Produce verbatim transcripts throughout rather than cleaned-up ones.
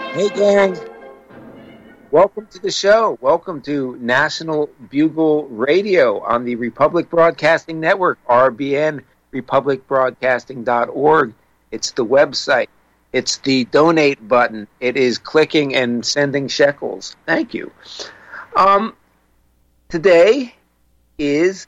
Hey, gang. Welcome to the show. Welcome to National Bugle Radio on the Republic Broadcasting Network, R B N, republic broadcasting dot org. It's the website. It's the donate button. It is clicking and sending shekels. Thank you. Um, today is,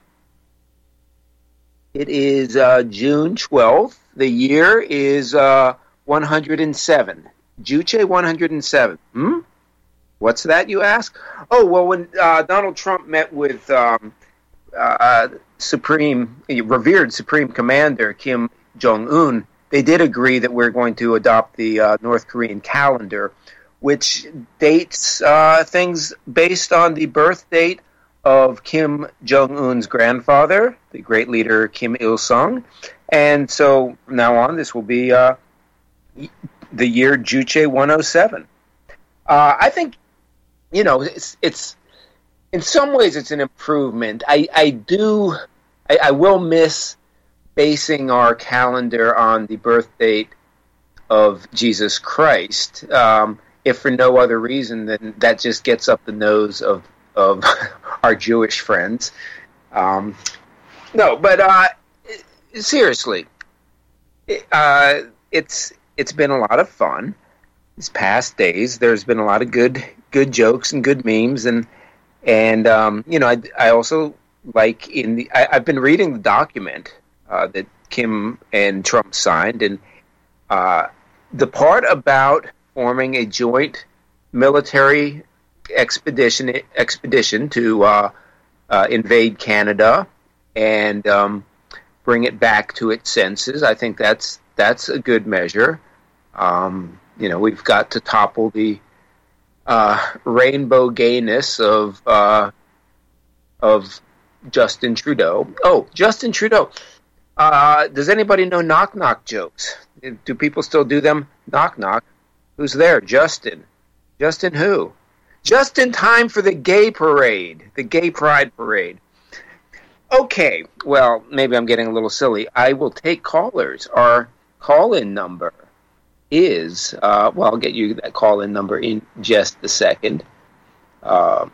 it is uh, June twelfth. The year is uh, one hundred seven. Juche one hundred seven. Hmm? What's that, you ask? Oh, well, when uh, Donald Trump met with um, uh, Supreme, revered Supreme Commander Kim Jong-un, they did agree that we're going to adopt the uh, North Korean calendar, which dates uh, things based on the birth date of Kim Jong-un's grandfather, the great leader Kim Il-sung. And so from now on, this will be uh, the year Juche one oh seven. Uh, I think, you know, it's, it's in some ways it's an improvement. I, I do, I, I will miss basing our calendar on the birth date of Jesus Christ, um, if for no other reason than that just gets up the nose of, of our Jewish friends. Um, no, but uh, seriously, uh, it's it's been a lot of fun these past days. There's been a lot of good good jokes and good memes, and and um, you know, I, I also like in the I, I've been reading the document uh, that Kim and Trump signed, and uh, the part about forming a joint military expedition expedition to uh, uh, invade Canada and um, bring it back to its senses. I think that's that's a good measure. Um, you know, we've got to topple the uh, rainbow gayness of uh, of Justin Trudeau. Oh, Justin Trudeau. Uh, does anybody know knock knock jokes? Do people still do them? Knock knock. Who's there? Justin. Justin who? Just in time for the gay parade, the gay pride parade. Okay, well, maybe I'm getting a little silly. I will take callers. Our call-in number is, uh, well, I'll get you that call-in number in just a second. Um,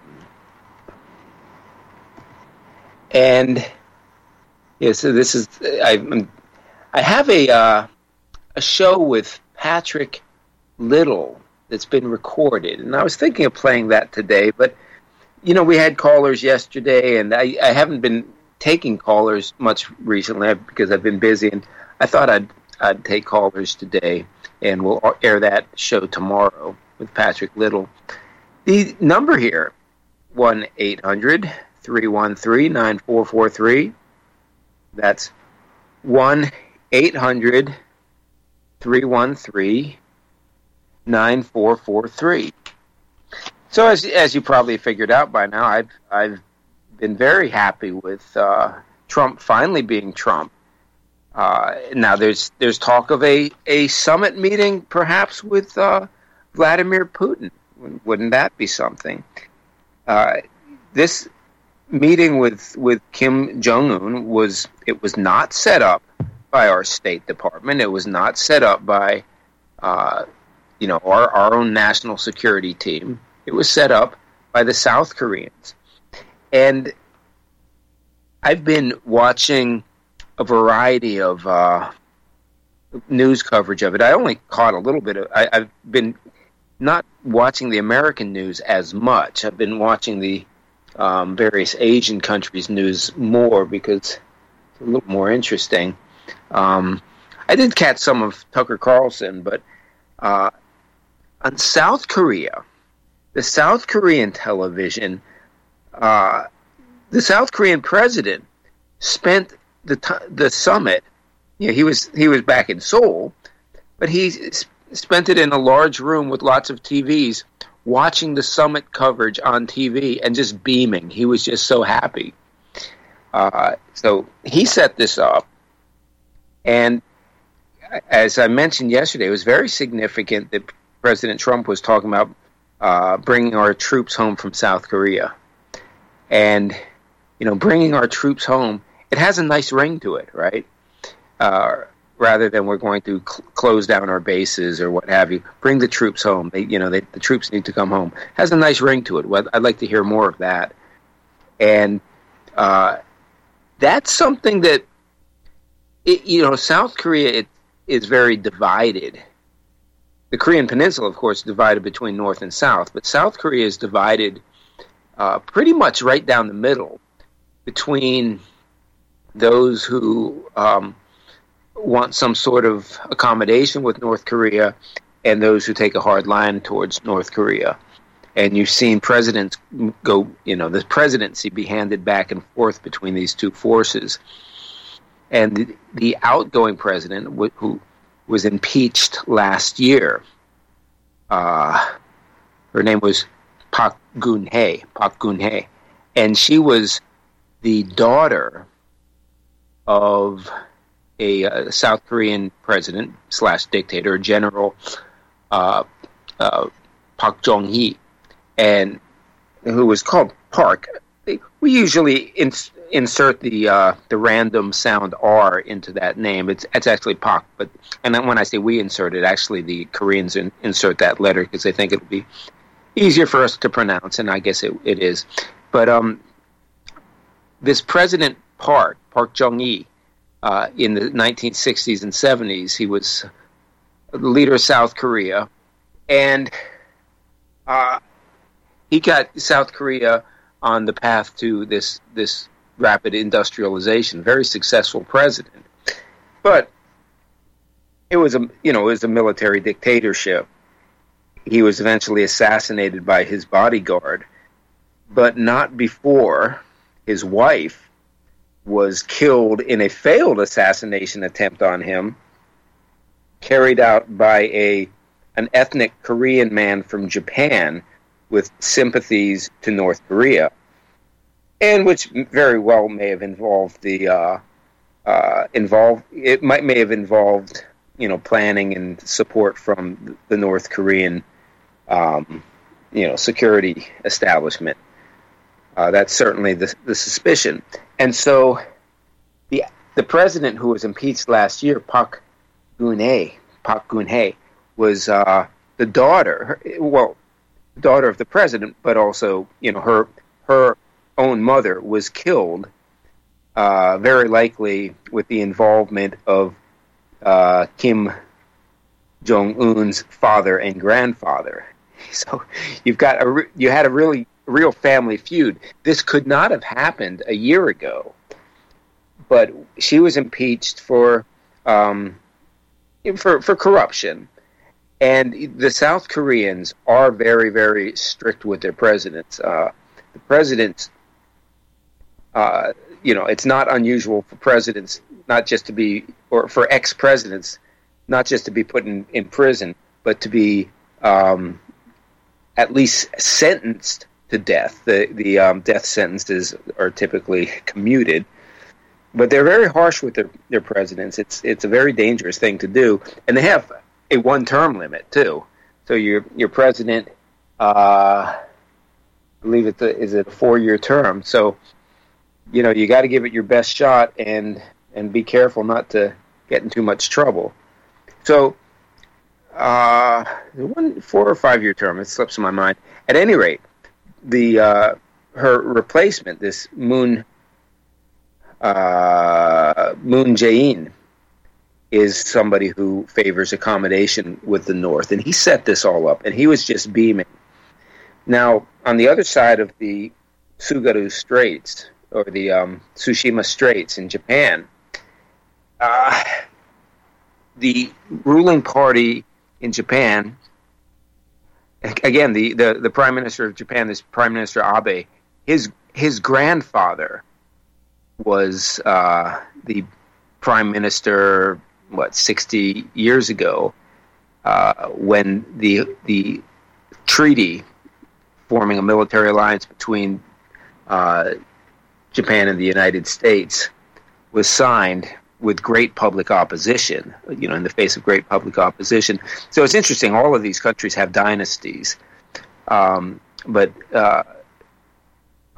and, yeah, so this is, I, I have a, uh, a show with Patrick Little that's been recorded, and I was thinking of playing that today, but, you know, we had callers yesterday, and I, I haven't been taking callers much recently because I've been busy, and I thought I'd I'd take callers today, and we'll air that show tomorrow with Patrick Little. The number here, one eight hundred three one three nine four four three. That's one eight hundred three one three nine four four three. So as as you probably figured out by now, I've I've been very happy with uh, Trump finally being Trump. Uh, now there's there's talk of a, a summit meeting perhaps with uh, Vladimir Putin. Wouldn't that be something? Uh, this meeting with, with Kim Jong-un was it was not set up by our State Department. It was not set up by uh, you know our, our own national security team. It was set up by the South Koreans. And I've been watching a variety of uh, news coverage of it. I only caught a little bit of I, I've been not watching the American news as much. I've been watching the um, various Asian countries' news more because it's a little more interesting. Um, I did catch some of Tucker Carlson, but uh, on South Korea, the South Korean television, uh, the South Korean president spent the t- the summit. You know, he was he was back in Seoul, but he s- spent it in a large room with lots of T Vs, watching the summit coverage on T V and just beaming. He was just so happy. Uh, so he set this up, and as I mentioned yesterday, it was very significant that President Trump was talking about uh, bringing our troops home from South Korea. And, you know, bringing our troops home, it has a nice ring to it, right? Uh, rather than we're going to cl- close down our bases or what have you. Bring the troops home. They, you know, they, the troops need to come home. Has a nice ring to it. Well, I'd like to hear more of that. And uh, that's something that, it, you know, South Korea it, is very divided. The Korean Peninsula, of course, is divided between North and South, but South Korea is divided uh, pretty much right down the middle between those who um, want some sort of accommodation with North Korea and those who take a hard line towards North Korea. And you've seen presidents go, you know, the presidency be handed back and forth between these two forces. And the, the outgoing president, who was impeached last year, uh, her name was Park Geun-hye, Park Geun-hye, and she was the daughter of a uh, South Korean president slash dictator, General uh, uh, Park Chung-hee, and who was called Park. We usually ins- insert the uh, the random sound R into that name. It's it's actually Park, but and then when I say we insert it, actually the Koreans in, insert that letter because they think it would be easier for us to pronounce, and I guess it, it is. But um, this President Park, Park Chung-hee, uh, in the nineteen sixties and seventies, he was the leader of South Korea, and uh, he got South Korea on the path to this this rapid industrialization. Very successful president, but it was a you know it was a military dictatorship. He was eventually assassinated by his bodyguard, but not before his wife was killed in a failed assassination attempt on him, carried out by a an ethnic Korean man from Japan with sympathies to North Korea, and which very well may have involved the uh, uh, involved it might may have involved you know planning and support from the North Korean um, you know security establishment. Uh, that's certainly the, the suspicion. And so the the president who was impeached last year, Park Geun-hye, Park Geun-hye, was uh, the daughter, well, daughter of the president, but also, you know, her her own mother was killed, uh, very likely with the involvement of uh, Kim Jong-un's father and grandfather. So you've got a you had a really real family feud. This could not have happened a year ago, but she was impeached for um, for for corruption, and the South Koreans are very very strict with their presidents. Uh, the presidents, uh, you know, it's not unusual for presidents not just to be, or for ex-presidents, not just to be put in, in prison, but to be um, at least sentenced to death. The the um, death sentences are typically commuted, but they're very harsh with their, their presidents. It's it's a very dangerous thing to do, and they have a one-term limit too. So your your president, uh, I believe it's a, is it a four-year term. So you know you got to give it your best shot and and be careful not to get in too much trouble. So uh, one four or five-year term. It slips my mind. At any rate, the uh, her replacement, this Moon uh, Moon Jae-in, is somebody who favors accommodation with the North, and he set this all up, and he was just beaming. Now, on the other side of the Tsugaru Straits, or the um, Tsushima Straits in Japan, uh, the ruling party in Japan, again, the, the, the Prime Minister of Japan, this Prime Minister Abe, his his grandfather was uh, the Prime Minister, what, sixty years ago, uh, when the the treaty forming a military alliance between uh, Japan and the United States was signed with great public opposition, you know, in the face of great public opposition. So it's interesting, all of these countries have dynasties. Um, but uh,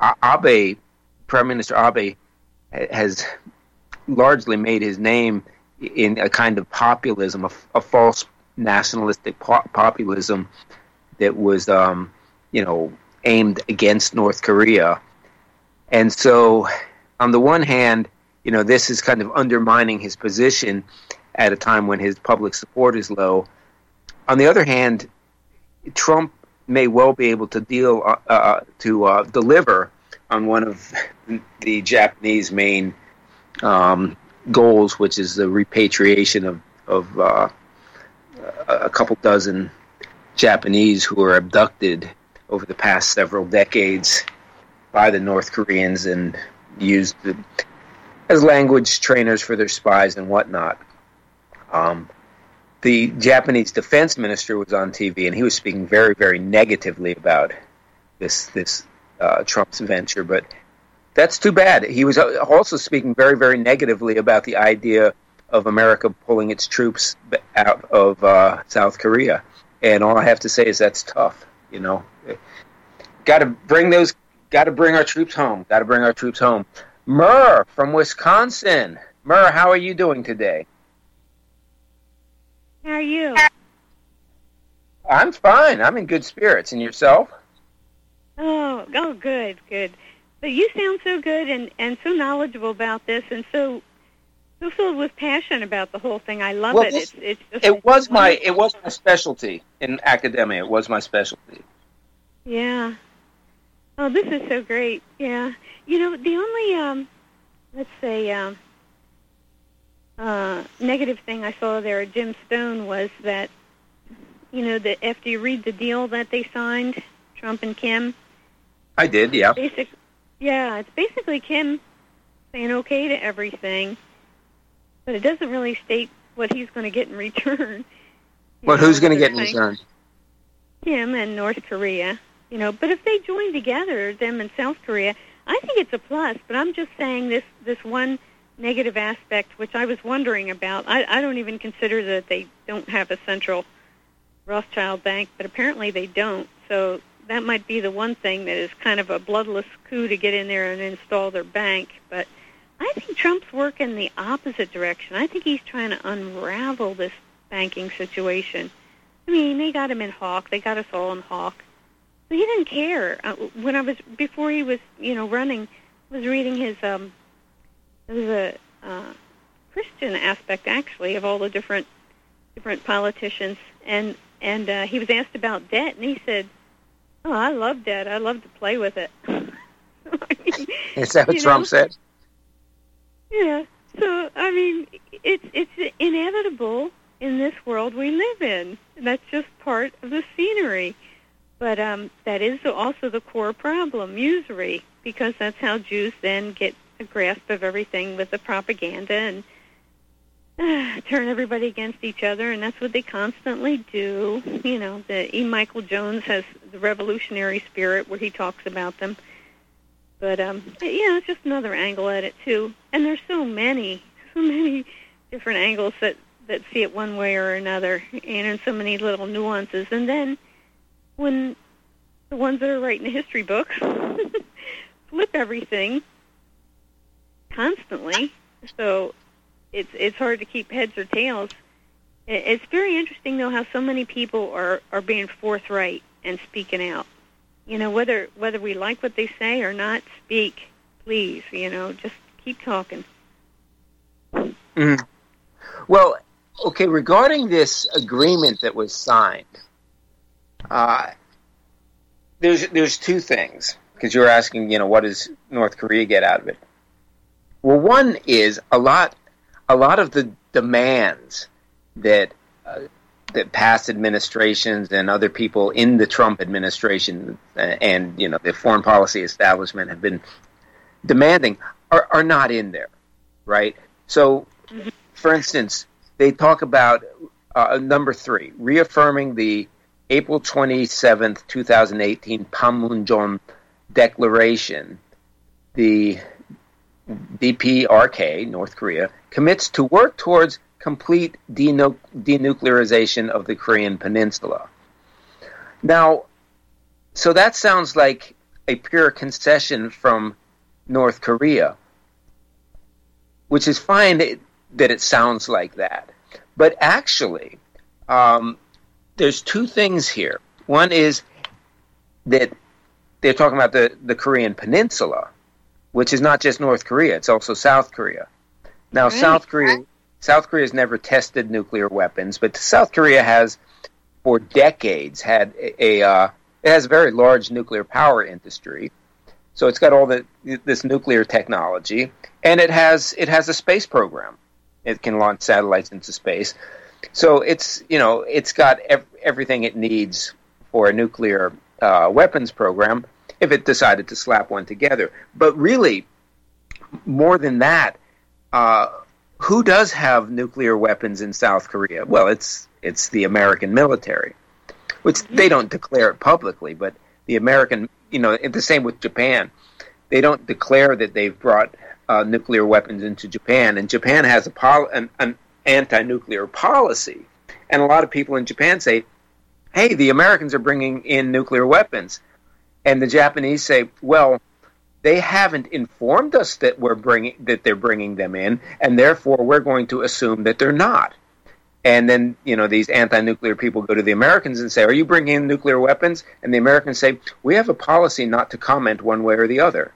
Abe, Prime Minister Abe, has largely made his name in a kind of populism, a, a false nationalistic po- populism that was, um, you know, aimed against North Korea. And so, on the one hand, you know, this is kind of undermining his position at a time when his public support is low. On the other hand, Trump may well be able to deal uh, uh, to uh, deliver on one of the Japanese main um, goals, which is the repatriation of of uh, a couple dozen Japanese who were abducted over the past several decades by the North Koreans and used as language trainers for their spies and whatnot. Um, The Japanese defense minister was on T V, and he was speaking very, very negatively about this this uh, Trump's venture. But that's too bad. He was also speaking very, very negatively about the idea of America pulling its troops out of uh, South Korea. And all I have to say is that's tough. You know, got to bring those. Got to bring our troops home. Got to bring our troops home. Murr from Wisconsin. Murr, how are you doing today? How are you? I'm fine. I'm in good spirits. And yourself? Oh, oh, good, good. But you sound so good and, and so knowledgeable about this, and so so filled with passion about the whole thing. I love well, it. This, it's, it's just it was my wonderful. it was my specialty in academia. It was my specialty. Yeah. Oh, this is so great. Yeah. You know, the only um, let's say um, uh, negative thing I saw there at Jim Stone was that, you know, that after you read the deal that they signed, Trump and Kim. I did, yeah. Basic, yeah, it's basically Kim saying okay to everything, but it doesn't really state what he's going to get in return. Well, know, who's going to get in saying return? Kim and North Korea. You know, but if they join together, them and South Korea, I think it's a plus. But I'm just saying this this one negative aspect, which I was wondering about. I, I don't even consider that they don't have a central Rothschild bank, but apparently they don't. So that might be the one thing that is kind of a bloodless coup to get in there and install their bank. But I think Trump's working the opposite direction. I think he's trying to unravel this banking situation. I mean, they got him in Hawk. They got us all in Hawk. But he didn't care. Uh, when I was, before he was, you know, running, I was reading his, um, there was a uh, Christian aspect, actually, of all the different different politicians. And, and uh, he was asked about debt, and he said, oh, I love debt. I love to play with it. I mean, Is that what you Trump know? said? Yeah. So, I mean, it's it's inevitable in this world we live in. That's just part of the scenery. But um, that is also the core problem, usury, because that's how Jews then get a grasp of everything with the propaganda and uh, turn everybody against each other, and that's what they constantly do. You know, the E. Michael Jones has the revolutionary spirit where he talks about them. But, um, yeah, it's just another angle at it, too. And there's so many, so many different angles that, that see it one way or another, and in so many little nuances. And then when the ones that are writing the history books flip everything constantly, so it's it's hard to keep heads or tails. It's very interesting, though, how so many people are, are being forthright and speaking out. You know, whether whether we like what they say or not, speak, please. You know, just keep talking. Mm. Well, okay, regarding this agreement that was signed, uh, there's there's two things, because you're asking, you know, what does North Korea get out of it? Well, one is a lot a lot of the demands that uh, that past administrations and other people in the Trump administration and, you know, the foreign policy establishment have been demanding are, are not in there, right? So, mm-hmm. for instance, they talk about uh, number three, reaffirming the April twenty-seventh, twenty eighteen Panmunjom Declaration. The D P R K, North Korea, commits to work towards complete denu- denuclearization of the Korean Peninsula. Now, so that sounds like a pure concession from North Korea, which is fine. that it sounds like that. But actually, um, there's two things here. One is that they're talking about the, the Korean Peninsula, which is not just North Korea, it's also South Korea. Now, right. South Korea South Korea has never tested nuclear weapons, but South Korea has, for decades, had a, a uh, it has a very large nuclear power industry. So it's got all the this nuclear technology, and it has it has a space program. It can launch satellites into space. So it's you know it's got ev- everything it needs for a nuclear uh, weapons program if it decided to slap one together. But really, more than that, uh, who does have nuclear weapons in South Korea? Well, it's it's the American military, which they don't declare it publicly, but the American, you know, it's the same with Japan. They don't declare that they've brought uh, nuclear weapons into Japan, and Japan has a pol- an, an anti-nuclear policy. And a lot of people in Japan say, hey, the Americans are bringing in nuclear weapons. And the Japanese say, well, they haven't informed us that we're bringing that they're bringing them in, and therefore we're going to assume that they're not. And then, you know, these anti-nuclear people go to the Americans and say, are you bringing in nuclear weapons? And the Americans say, we have a policy not to comment one way or the other.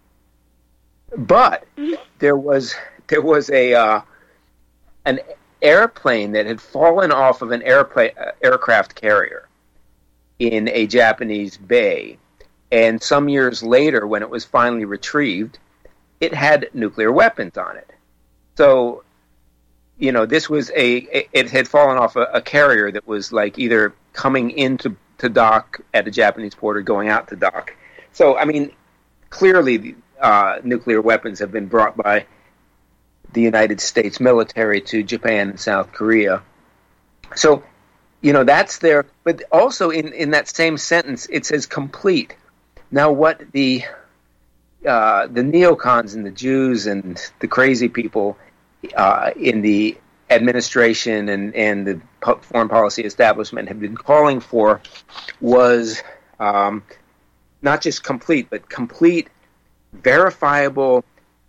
But there was there was a uh, an airplane that had fallen off of an airplane uh, aircraft carrier in a Japanese bay. And some years later, when it was finally retrieved, it had nuclear weapons on it. So, you know, this was a, it had fallen off a, a carrier that was like either coming into to dock at a Japanese port or going out to dock. So, I mean, clearly uh, nuclear weapons have been brought by the United States military to Japan and South Korea. So, you know, that's there. But also in, in that same sentence, it says complete. Now, what the uh, the neocons and the Jews and the crazy people uh, in the administration and, and the foreign policy establishment have been calling for was um, not just complete, but complete, verifiable,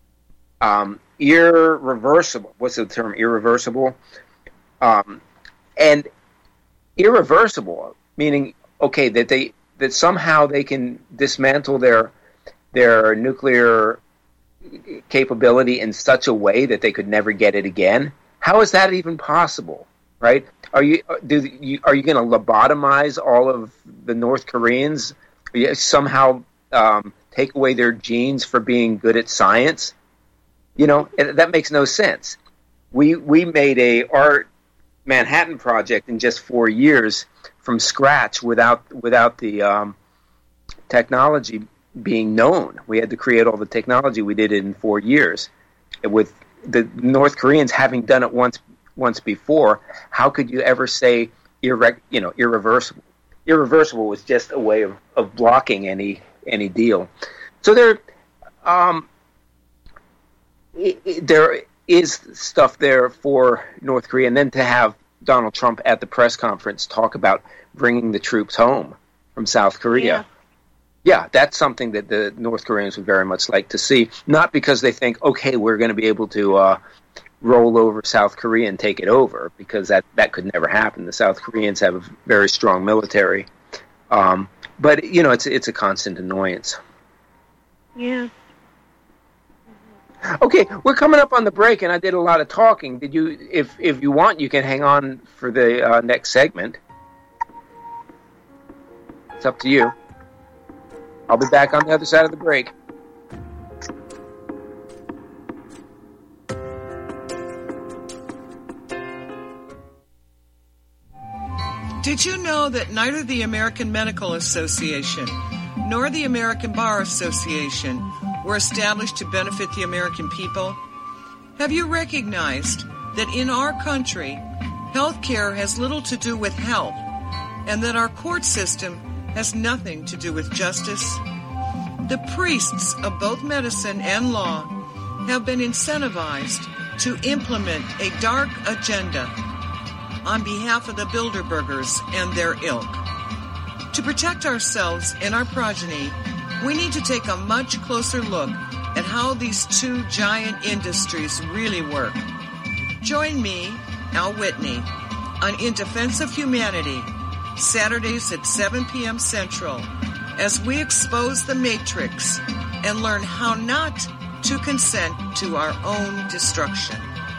um, irreversible. What's the term? Irreversible? Um, and irreversible, meaning, okay, that they... that somehow they can dismantle their their nuclear capability in such a way that they could never get it again. How is that even possible, right? Are you do you are you going to lobotomize all of the North Koreans? Are you somehow um, take away their genes for being good at science? You know, that makes no sense. We we made a our Manhattan Project in just four years. From scratch without without the um, technology being known. We had to create all the technology. We did it in four years. With the North Koreans having done it once once before, how could you ever say irre- you know irreversible? Irreversible was just a way of, of blocking any any deal. So there, um, it, it, there is stuff there for North Korea, and then to have Donald Trump at the press conference talk about bringing the troops home from South Korea. Yeah. yeah, that's something that the North Koreans would very much like to see. Not because they think, okay, we're going to be able to uh, roll over South Korea and take it over, because that, that could never happen. The South Koreans have a very strong military. Um, but, you know, it's it's a constant annoyance. Yeah. Okay, we're coming up on the break, and I did a lot of talking. Did you, if if you want, you can hang on for the uh, next segment. It's up to you. I'll be back on the other side of the break. Did you know that neither the American Medical Association nor the American Bar Association were established to benefit the American people? Have you recognized that in our country, health care has little to do with health, and that our court system has nothing to do with justice? The priests of both medicine and law have been incentivized to implement a dark agenda on behalf of the Bilderbergers and their ilk. To protect ourselves and our progeny, we need to take a much closer look at how these two giant industries really work. Join me, Al Whitney, on In Defense of Humanity, Saturdays at seven p.m. Central, as we expose the matrix and learn how not to consent to our own destruction.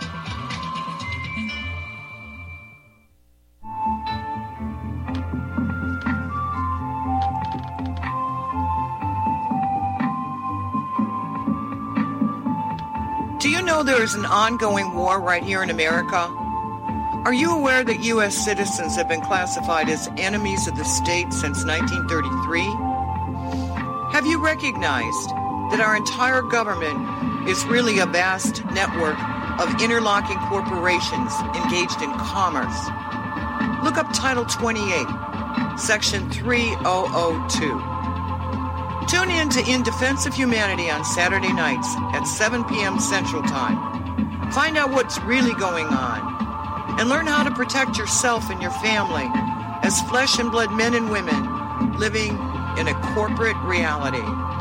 Do you know there is an ongoing war right here in America? Are you aware that U S citizens have been classified as enemies of the state since nineteen thirty-three? Have you recognized that our entire government is really a vast network of interlocking corporations engaged in commerce? Look up Title twenty-eight, Section three thousand two. Tune in to In Defense of Humanity on Saturday nights at seven p.m. Central Time. Find out what's really going on and learn how to protect yourself and your family as flesh and blood men and women living in a corporate reality.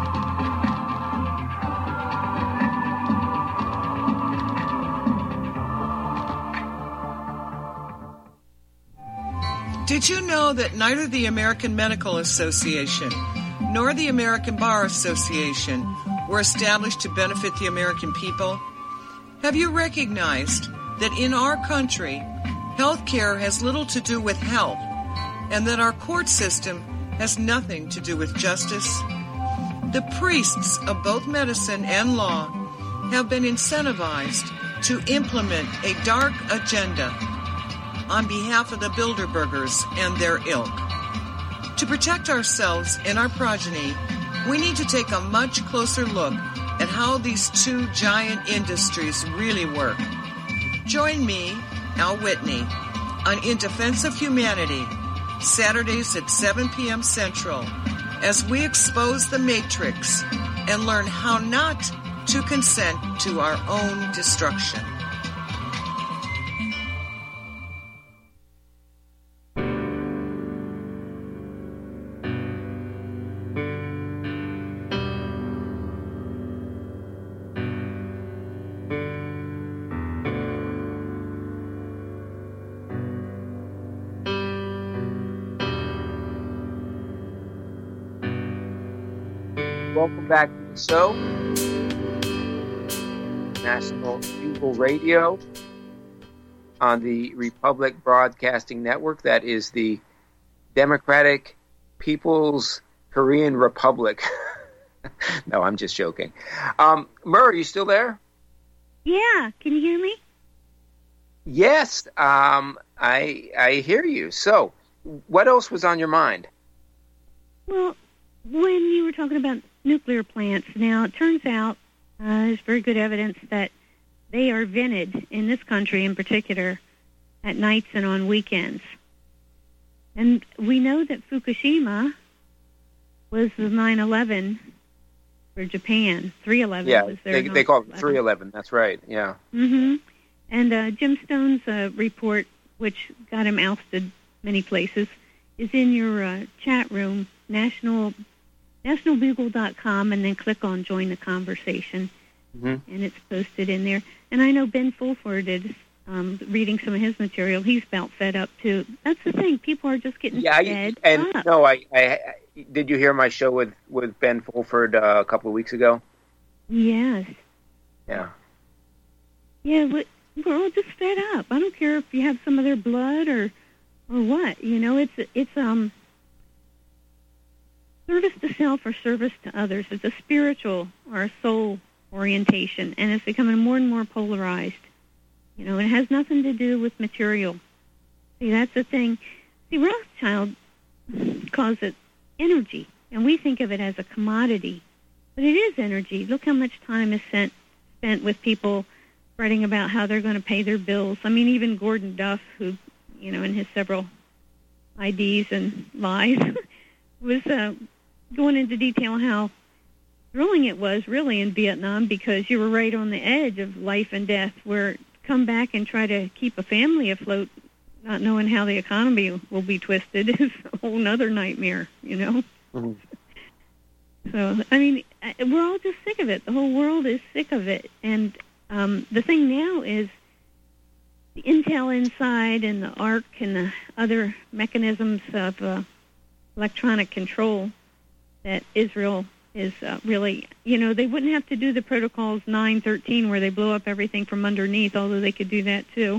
Did you know that neither the American Medical Association nor the American Bar Association were established to benefit the American people? Have you recognized that in our country, health care has little to do with health, and that our court system has nothing to do with justice? The priests of both medicine and law have been incentivized to implement a dark agenda on behalf of the Bilderbergers and their ilk. To protect ourselves and our progeny, we need to take a much closer look at how these two giant industries really work. Join me, Al Whitney, on In Defense of Humanity, Saturdays at seven p.m. Central, as we expose the matrix and learn how not to consent to our own destruction. Welcome back to the show. National Bugle Radio on the Republic Broadcasting Network. That is the Democratic People's Korean Republic. No, I'm just joking. Um, Mur, are you still there? Yeah, can you hear me? Yes, um, I I hear you. So, what else was on your mind? Well, when you were talking about nuclear plants, now it turns out uh, there's very good evidence that they are vented in this country in particular at nights and on weekends. And we know that Fukushima was the nine eleven for Japan. three eleven yeah, was their they, they call it three eleven. That's right, yeah. Mm-hmm. And uh, Jim Stone's uh, report, which got him ousted many places, is in your uh, chat room, national national bugle dot com, and then click on Join the Conversation, mm-hmm. and it's posted in there. And I know Ben Fulford is um, reading some of his material. He's about fed up, too. That's the thing. People are just getting yeah, fed I, and up. No, I, I, did you hear my show with, with Ben Fulford uh, a couple of weeks ago? Yes. Yeah. Yeah, we're all just fed up. I don't care if you have some of their blood or or what. You know, it's it's um service to self or service to others. It's a spiritual or a soul orientation, and it's becoming more and more polarized. You know, it has nothing to do with material. See, that's the thing. See, Rothschild calls it energy, and we think of it as a commodity, but it is energy. Look how much time is spent spent with people writing about how they're going to pay their bills. I mean, even Gordon Duff, who, you know, in his several I Ds and lies, was uh, going into detail how thrilling it was, really, in Vietnam, because you were right on the edge of life and death, where come back and try to keep a family afloat, not knowing how the economy will be twisted, is a whole other nightmare, you know? Mm-hmm. So, I mean, we're all just sick of it. The whole world is sick of it. And um, the thing now is the intel inside and the ARC and the other mechanisms of uh, electronic control that Israel is uh, really, you know, they wouldn't have to do the protocols nine thirteen where they blow up everything from underneath, although they could do that too.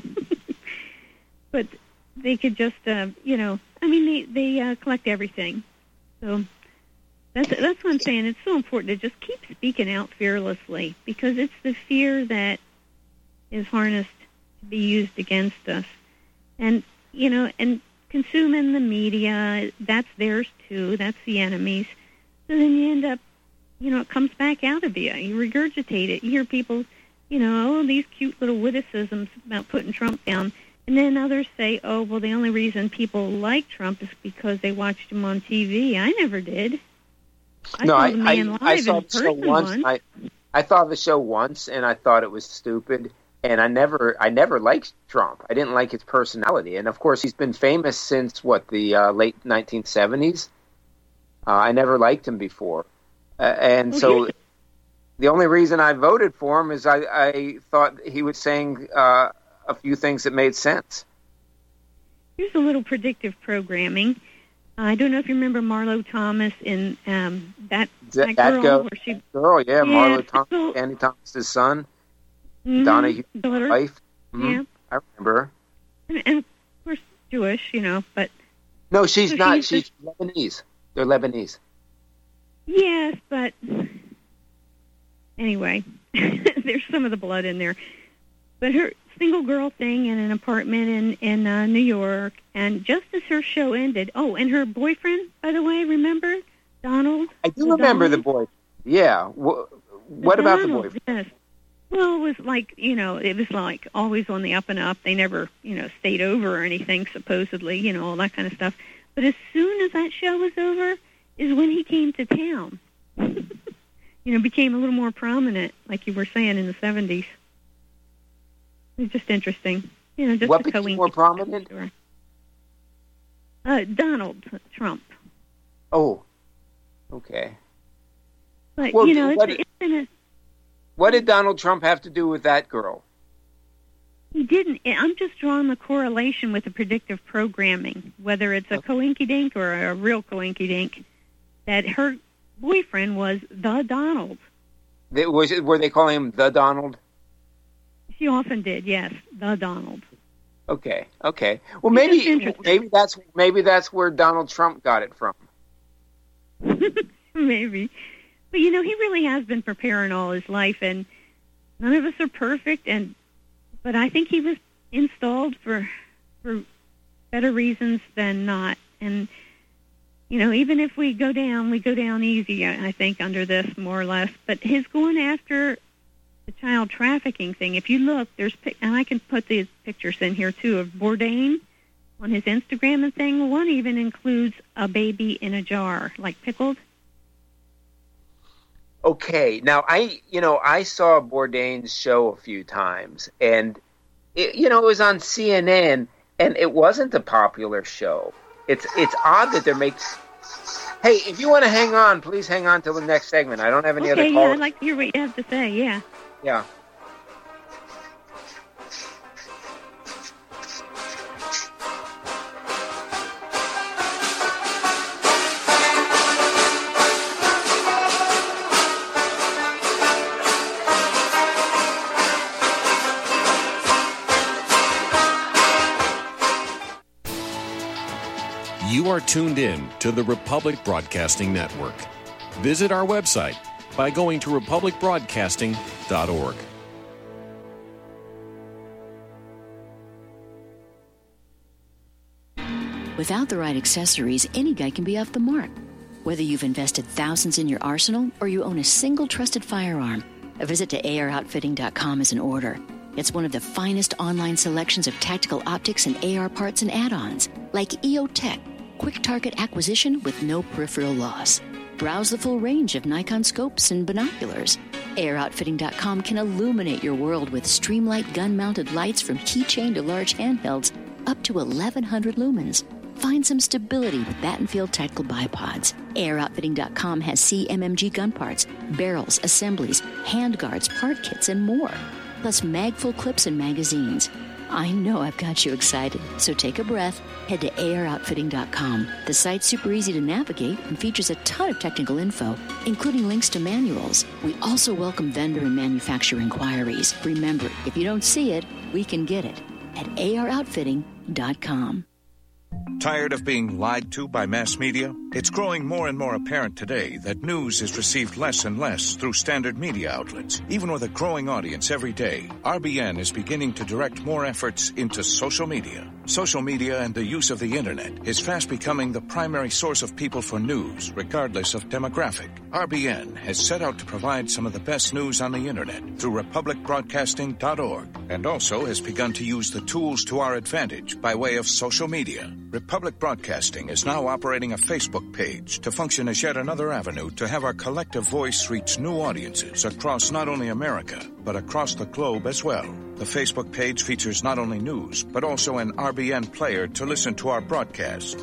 But they could just, uh, you know, I mean, they, they uh, collect everything. So that's, that's what I'm saying. It's so important to just keep speaking out fearlessly, because it's the fear that is harnessed to be used against us. And, you know, and consuming the media, that's theirs too. That's the enemy's. So then you end up, you know, it comes back out of you. You regurgitate it. You hear people, you know, oh, these cute little witticisms about putting Trump down. And then others say, oh, well, the only reason people like Trump is because they watched him on T V. I never did. I no, saw I, the man I, live I saw in the show person once. once. I, I saw the show once, and I thought it was stupid. And I never, I never liked Trump. I didn't like his personality. And of course, he's been famous since what the uh, late nineteen seventies. Uh, I never liked him before, uh, and well, so the only reason I voted for him is I, I thought he was saying uh, a few things that made sense. Here's a little predictive programming. I don't know if you remember Marlo Thomas in um, that, that, that girl. girl, Where she, girl, yeah, yeah Marlo Thomas, so, Andy Thomas's son, mm-hmm, Donna Hugh's daughter. wife. Mm-hmm. Yeah, I remember her. And, and of course Jewish, you know, but no, she's so not. She's, she's Lebanese. They're Lebanese. Yes, but anyway, there's some of the blood in there. But her single girl thing in an apartment in, in uh, New York, and just as her show ended, oh, and her boyfriend, by the way, remember? Donald? I do remember Donald? the boy. Yeah. What, what about the Donald, boyfriend? Yes. Well, it was like, you know, it was like always on the up and up. They never, you know, stayed over or anything, supposedly, you know, all that kind of stuff. But as soon as that show was over is when he came to town. You know, became a little more prominent, like you were saying, in the seventies. It's just interesting. You know, just What the became more prominent? Uh, Donald Trump. Oh, okay. But, Well, you know, what, it's, it's in a... What did Donald Trump have to do with that girl? He didn't. I'm just drawing the correlation with the predictive programming, whether it's a coinkydink or a real coinkydink, that her boyfriend was the Donald. They, was it, were they calling him the Donald? She often did, yes, the Donald. Okay, okay. Well, maybe maybe that's maybe that's where Donald Trump got it from. Maybe. But, you know, he really has been preparing all his life, and none of us are perfect, and but I think he was installed for for better reasons than not. And, you know, even if we go down, we go down easy, I think, under this, more or less. But his going after the child trafficking thing, if you look, there's, and I can put these pictures in here, too, of Bourdain on his Instagram and thing. One even includes a baby in a jar, like pickled. Okay, now I, you know, I saw Bourdain's show a few times, and it, you know, it was on C N N, and it wasn't a popular show. It's it's odd that they're making. Hey, if you want to hang on, please hang on till the next segment. I don't have any okay, other calls. yeah, I'd like to hear what you have to say. Yeah. Yeah. You are tuned in to the Republic Broadcasting Network. Visit our website by going to republic broadcasting dot org. Without the right accessories, any guy can be off the mark. Whether you've invested thousands in your arsenal or you own a single trusted firearm, a visit to A R outfitting dot com is in order. It's one of the finest online selections of tactical optics and A R parts and add-ons, like E O Tech, quick target acquisition with no peripheral loss. Browse the full range of Nikon scopes and binoculars. A R outfitting dot com can illuminate your world with Streamlight gun-mounted lights from keychain to large handhelds, up to eleven hundred lumens. Find some stability with Battenfield Tactical Bipods. A R outfitting dot com has C M M G gun parts, barrels, assemblies, handguards, part kits, and more. Plus mag-full clips and magazines. I know I've got you excited, so take a breath. Head to A R outfitting dot com. The site's super easy to navigate and features a ton of technical info, including links to manuals. We also welcome vendor and manufacturer inquiries. Remember, if you don't see it, we can get it at A R outfitting dot com. Tired of being lied to by mass media? It's growing more and more apparent today that news is received less and less through standard media outlets. Even with a growing audience every day, R B N is beginning to direct more efforts into social media. Social media and the use of the internet is fast becoming the primary source of people for news, regardless of demographic. R B N has set out to provide some of the best news on the internet through republic broadcasting dot org, and also has begun to use the tools to our advantage by way of social media. Republic Broadcasting is now operating a Facebook page to function as yet another avenue to have our collective voice reach new audiences across not only America, but across the globe as well. The Facebook page features not only news, but also an R B N player to listen to our broadcast.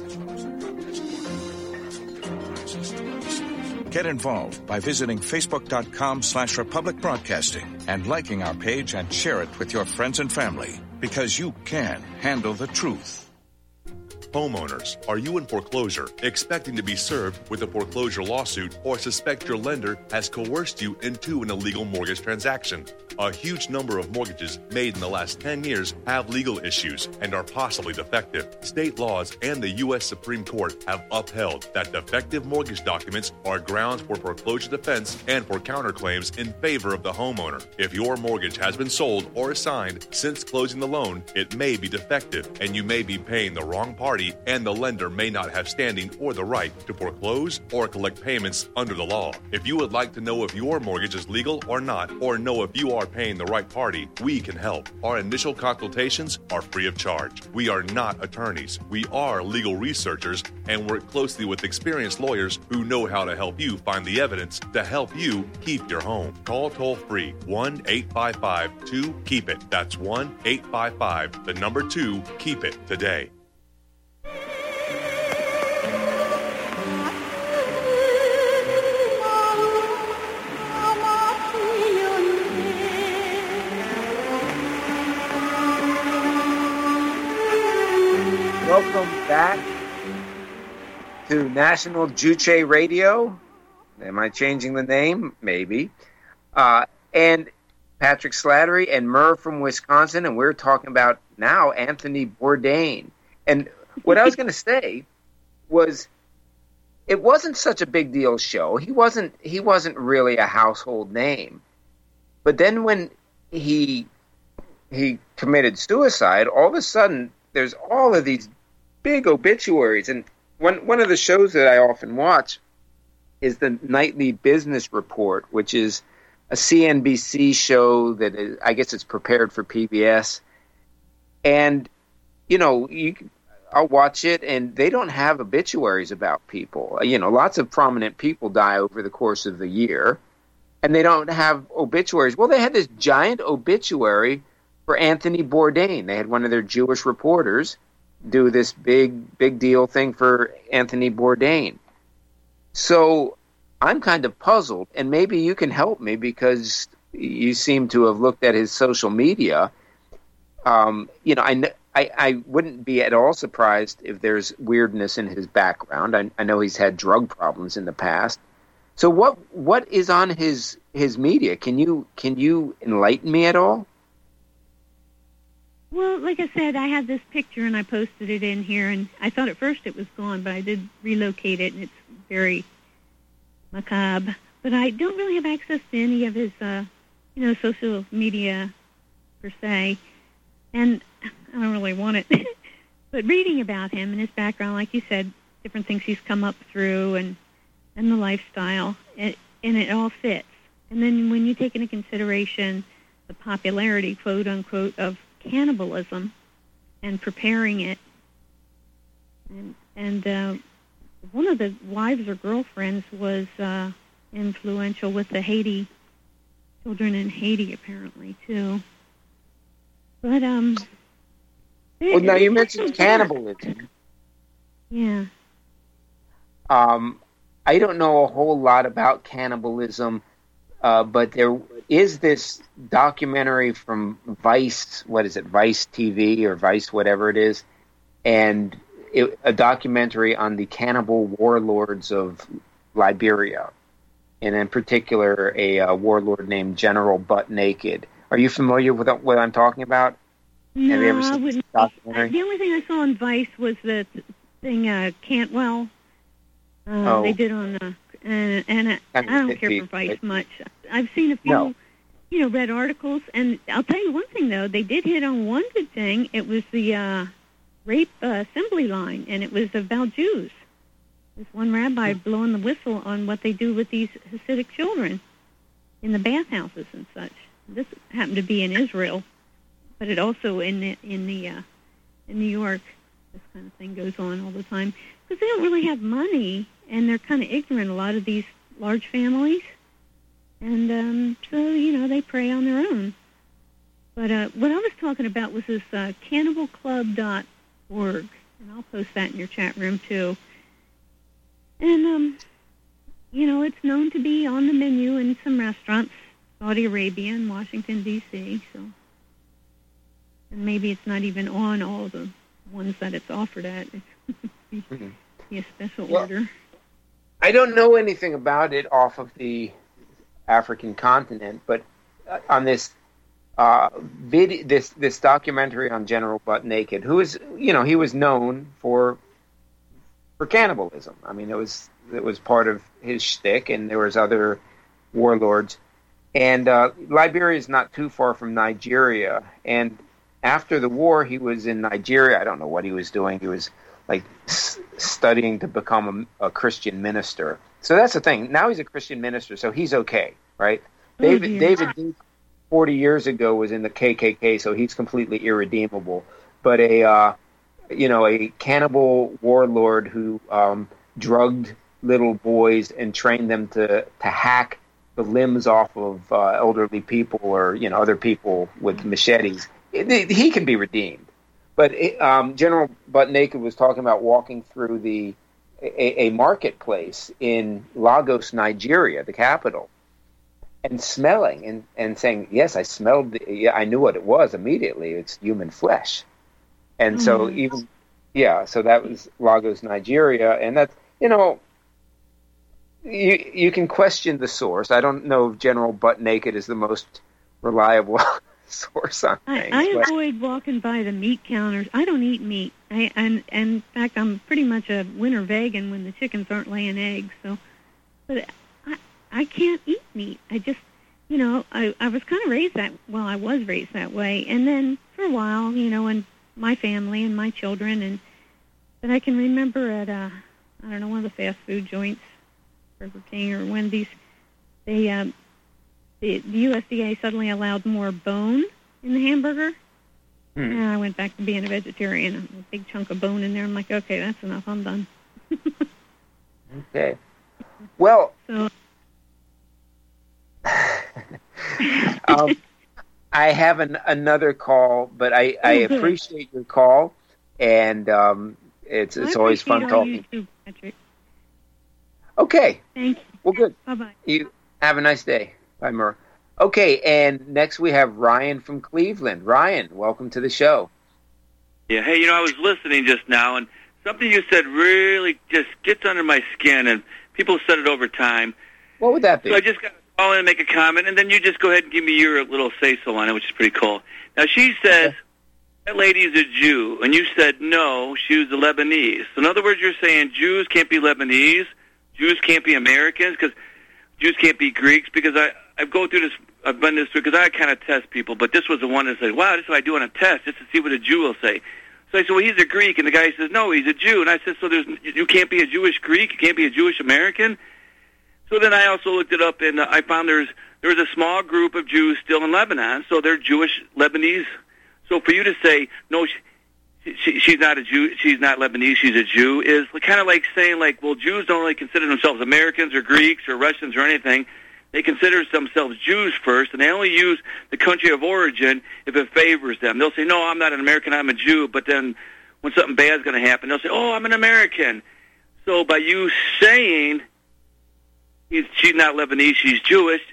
Get involved by visiting facebook.com slash Republic Broadcasting and liking our page and share it with your friends and family, because you can handle the truth. Homeowners, are you in foreclosure, expecting to be served with a foreclosure lawsuit, or suspect your lender has coerced you into an illegal mortgage transaction? A huge number of mortgages made in the last ten years have legal issues and are possibly defective. State laws and the U S Supreme Court have upheld that defective mortgage documents are grounds for foreclosure defense and for counterclaims in favor of the homeowner. If your mortgage has been sold or assigned since closing the loan, it may be defective and you may be paying the wrong party, and the lender may not have standing or the right to foreclose or collect payments under the law. If you would like to know if your mortgage is legal or not, or know if you are paying the right party, we can help. Our initial consultations are free of charge. We are not attorneys. We are legal researchers and work closely with experienced lawyers who know how to help you find the evidence to help you keep your home. Call toll-free one eight five five two keep it. That's one eight five five, the number two, keep it today. Welcome back to National Juche Radio. Am I changing the name? Maybe. Uh, and Patrick Slattery and Murr from Wisconsin, and we're talking about now Anthony Bourdain. And what I was going to say was, it wasn't such a big deal show. He wasn't. He wasn't really a household name. But then when he he committed suicide, all of a sudden there's all of these big obituaries. And one one of the shows that I often watch is the Nightly Business Report, which is a C N B C show that is, I guess it's prepared for P B S. And, you know, you, I'll watch it, and they don't have obituaries about people. You know, lots of prominent people die over the course of the year, and they don't have obituaries. Well, they had this giant obituary for Anthony Bourdain. They had one of their Jewish reporters do this big, big deal thing for Anthony Bourdain. So I'm kind of puzzled, and maybe you can help me because you seem to have looked at his social media. Um, you know, I, I, I wouldn't be at all surprised if there's weirdness in his background. I, I know he's had drug problems in the past. So what what is on his his media? Can you can you enlighten me at all? Well, like I said, I had this picture and I posted it in here, and I thought at first it was gone, but I did relocate it, and it's very macabre. But I don't really have access to any of his, uh, you know, social media per se, and I don't really want it. But reading about him and his background, like you said, different things he's come up through, and and the lifestyle, it, and it all fits. And then when you take into consideration the popularity, quote unquote, of cannibalism and preparing it, and and uh, one of the wives or girlfriends was uh, influential with the Haiti children in Haiti, apparently too. But um, well, now you mentioned cannibalism. Yeah. Um, I don't know a whole lot about cannibalism. uh, but there is this documentary from Vice, what is it, Vice T V or Vice, whatever it is, and it, a documentary on the cannibal warlords of Liberia, and in particular a uh, warlord named General Butt Naked. Are you familiar with what I'm talking about? No, Have you ever seen I wouldn't. this documentary? The only thing I saw on Vice was the thing uh, Cantwell. Uh, Oh. They did on, uh, and, and I, I I mean, don't it- care for it- Vice it- much. I've seen a few, No. you know, read articles, and I'll tell you one thing though. They did hit on one good thing. It was the uh, rape uh, assembly line, and it was about Jews. There's one rabbi blowing the whistle on what they do with these Hasidic children in the bathhouses and such. This happened to be in Israel, but it also in the, in the uh, in New York. This kind of thing goes on all the time because they don't really have money, and they're kind of ignorant. A lot of these large families, and um, so you know they prey on their own. But uh, what I was talking about was this uh, cannibal club dot org, and I'll post that in your chat room too. And um, you know it's known to be on the menu in some restaurants, Saudi Arabia and Washington D C. So, and maybe it's not even on all the ones that it's offered at. It's Mm-hmm. be a special Well, order. I don't know anything about it off of the African continent, but uh, on this uh, vid- this this documentary on General Butt Naked, who is you know he was known for for cannibalism. I mean, it was it was part of his shtick, and there was other warlords. And uh, Liberia is not too far from Nigeria, and after the war, he was in Nigeria. I don't know what he was doing. He was like s- studying to become a, a Christian minister. So that's the thing. Now he's a Christian minister, so he's okay, right? Oh, David dear. David Duke, forty years ago, was in the K K K, so he's completely irredeemable. But a uh, you know a cannibal warlord who um, drugged little boys and trained them to to hack the limbs off of uh, elderly people or you know other people with machetes. It, he can be redeemed. But it, um, General Butt Naked was talking about walking through the a, a marketplace in Lagos, Nigeria, the capital, and smelling and, and saying, "Yes, I smelled. The, yeah, I knew what it was immediately. It's human flesh." And Mm. so even yeah, so that was Lagos, Nigeria, and that's you know. You you can question the source. I don't know if General Butt Naked is the most reliable source on I, things. I but- avoid walking by the meat counters. I don't eat meat. I, and, and in fact, I'm pretty much a winter vegan when the chickens aren't laying eggs. So, but I I can't eat meat. I just, you know, I I was kind of raised that. Well, I was raised that way, and then for a while, you know, and my family and my children, and but I can remember at uh I don't know one of the fast food joints, Burger King or Wendy's, they um. The, the U S D A suddenly allowed more bone in the hamburger, Hmm. and I went back to being a vegetarian. A big chunk of bone in there. I'm like, okay, that's enough. I'm done. Okay. Well, So, um, I have an, another call, but I, I Oh, good. appreciate your call, and um, it's it's I always fun appreciate all talking. you too, Patrick. Okay. Thank you. Well, good. Bye bye. You have a nice day. Bye, Murr. Okay, and next we have Ryan from Cleveland. Ryan, welcome to the show. Yeah, hey, you know, I was listening just now, and something you said really just gets under my skin, and people said it over time. What would that be? So I just got to call in and make a comment, and then you just go ahead and give me your little say-so on it, which is pretty cool. Now, she says, Okay. that lady is a Jew, and you said, no, she was a Lebanese. So in other words, you're saying Jews can't be Lebanese, Jews can't be Americans, because Jews can't be Greeks, because I, I go through this, I've been this through, because I kind of test people, but this was the one that said, wow, this is what I do on a test, just to see what a Jew will say. So I said, well, he's a Greek, and the guy says, no, he's a Jew. And I said, so there's you can't be a Jewish Greek, you can't be a Jewish American? So then I also looked it up, and uh, I found there's there's a small group of Jews still in Lebanon, so they're Jewish Lebanese. So for you to say, no, she, she, she's not a Jew, she's not Lebanese, she's a Jew, is kind of like saying, like, well, Jews don't really consider themselves Americans or Greeks or Russians or anything. They consider themselves Jews first, and they only use the country of origin if it favors them. They'll say, no, I'm not an American, I'm a Jew, but then when something bad is going to happen, they'll say, oh, I'm an American. So by you saying he's, she's not Lebanese, she's Jewish, is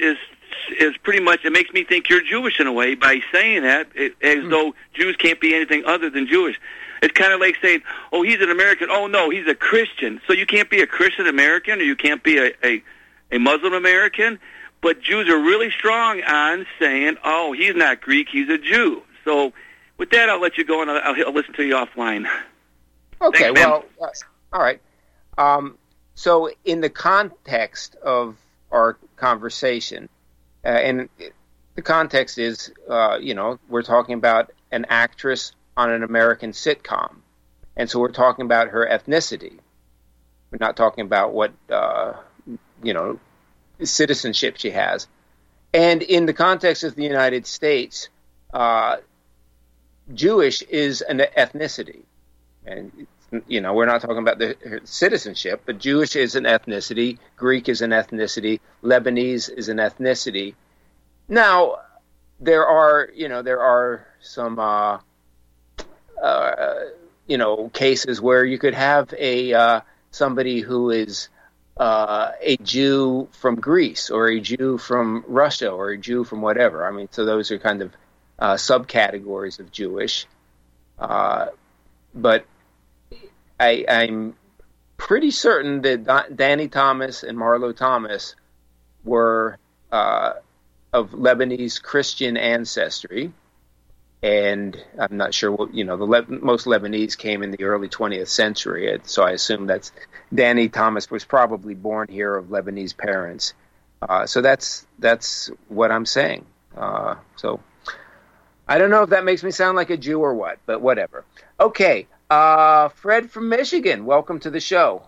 is pretty much, it makes me think you're Jewish in a way by saying that, it, as hmm. though Jews can't be anything other than Jewish. It's kind of like saying, oh, he's an American. Oh, no, he's a Christian. So you can't be a Christian American, or you can't be a, a, a Muslim American. But Jews are really strong on saying, oh, he's not Greek, he's a Jew. So with that, I'll let you go, and I'll, I'll listen to you offline. Okay, Thanks, well, uh, all right. Um, so in the context of our conversation, uh, and the context is, uh, you know, we're talking about an actress on an American sitcom. And so we're talking about her ethnicity. We're not talking about what, uh, you know, citizenship she has. And in the context of the United States, uh, Jewish is an ethnicity. And, you know, we're not talking about the her citizenship, but Jewish is an ethnicity, Greek is an ethnicity, Lebanese is an ethnicity. Now, there are, you know, there are some... Uh, Uh, you know, cases where you could have a uh, somebody who is uh, a Jew from Greece, or a Jew from Russia, or a Jew from whatever. I mean, so those are kind of uh, subcategories of Jewish. Uh, but I, I'm pretty certain that Don, Danny Thomas and Marlo Thomas were uh, of Lebanese Christian ancestry. And I'm not sure what, you know, the Le- most Lebanese came in the early twentieth century. So I assume that's Danny Thomas was probably born here of Lebanese parents. Uh, so that's that's what I'm saying. Uh, so I don't know if that makes me sound like a Jew or what, but whatever. Okay. Uh, Fred from Michigan, welcome to the show.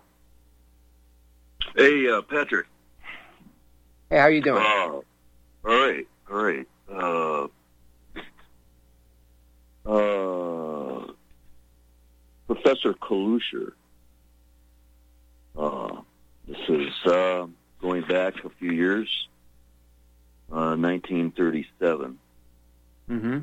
Hey, uh, Patrick. Hey, how you doing? Uh, all right. All right. Uh, Uh, Professor Kalusher. Uh, this is uh, going back a few years, uh, nineteen thirty-seven. Mm-hmm.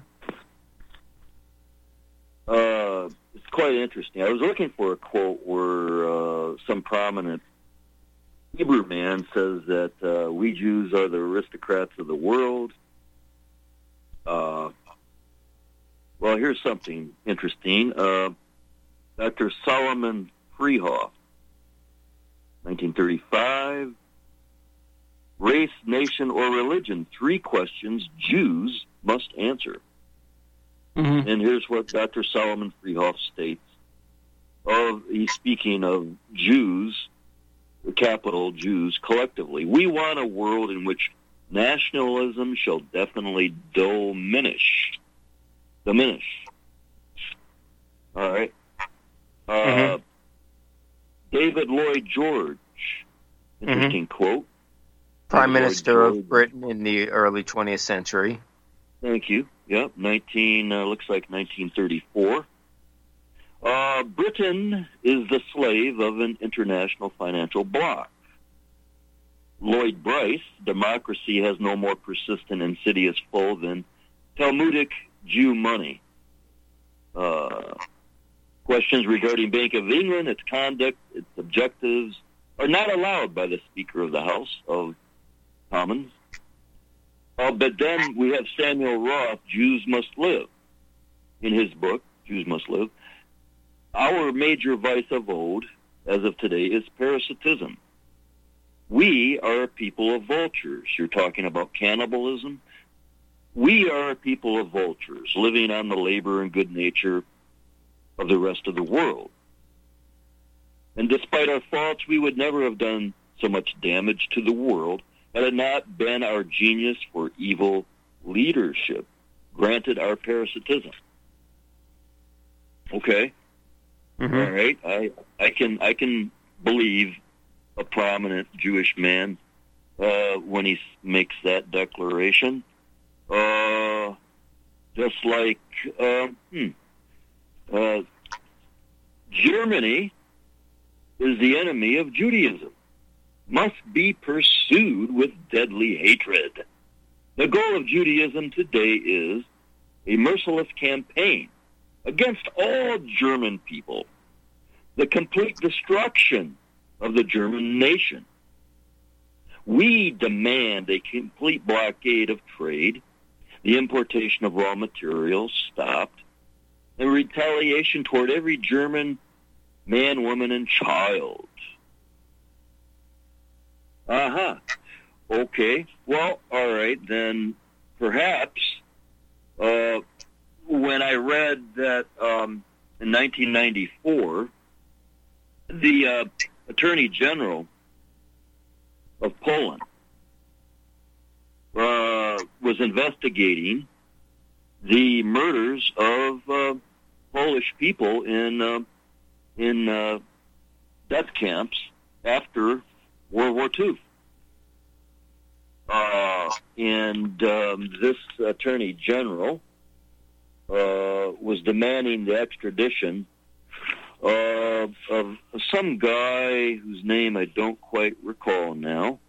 Uh, it's quite interesting. I was looking for a quote where uh, some prominent Hebrew man says that uh, we Jews are the aristocrats of the world. Uh, Well, here's something interesting. Uh, Doctor Solomon Freehoff, nineteen thirty-five, race, nation, or religion, three questions Jews must answer. Mm-hmm. And here's what Doctor Solomon Freehoff states. Of, he's speaking of Jews, the capital Jews, collectively. We want a world in which nationalism shall definitely diminish. Diminish. All right. Uh, mm-hmm. David Lloyd George. Interesting mm-hmm. quote. Prime David Minister of Britain in the early twentieth century. Thank you. Yep. Nineteen uh, looks like nineteen thirty-four. Uh, Britain is the slave of an international financial bloc. Lloyd Bryce. Democracy has no more persistent, insidious foe than Talmudic Jew money. Uh, questions regarding Bank of England, its conduct, its objectives, are not allowed by the Speaker of the House of Commons. Uh, but then we have Samuel Roth, Jews Must Live, in his book, Jews Must Live. Our major vice of old, as of today, is parasitism. We are a people of vultures. You're talking about cannibalism. We are a people of vultures, living on the labor and good nature of the rest of the world. And despite our faults, we would never have done so much damage to the world had it not been our genius for evil leadership, granted our parasitism. Okay? Mm-hmm. All right? I, I can I can believe a prominent Jewish man uh, when he makes that declaration. Uh, just like uh, hmm, uh, Germany is the enemy of Judaism, must be pursued with deadly hatred. The goal of Judaism today is a merciless campaign against all German people, the complete destruction of the German nation. We demand a complete blockade of trade, the importation of raw materials stopped, and retaliation toward every German man, woman, and child. Uh-huh. Okay. Well, all right, then perhaps uh, when I read that um, in nineteen ninety-four, the uh, Attorney General of Poland uh, was investigating the murders of uh, Polish people in uh, in uh, death camps after World War Two. Uh, and um, this Attorney General uh, was demanding the extradition uh, of some guy whose name I don't quite recall now.